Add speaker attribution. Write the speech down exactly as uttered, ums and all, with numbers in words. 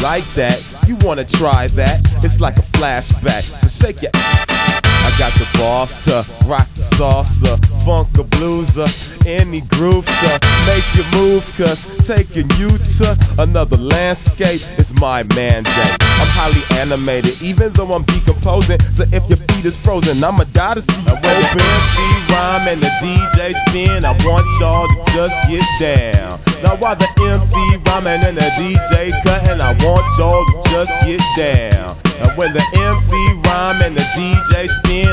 Speaker 1: like that? You wanna try that? It's like a flashback, so shake your I got the boss to rock the salsa, funk a blueser, any groove to make you move, cause taking you to another landscape is my mandate. I'm highly animated, even though I'm decomposing, so if your feet is frozen, I'ma die to see you open. When the M C rhyme and the D J spin, I want y'all to just get down. Now while the M C rhyming and the D J cutting, I want y'all to just get down. And when the M C rhyme and the D J spin,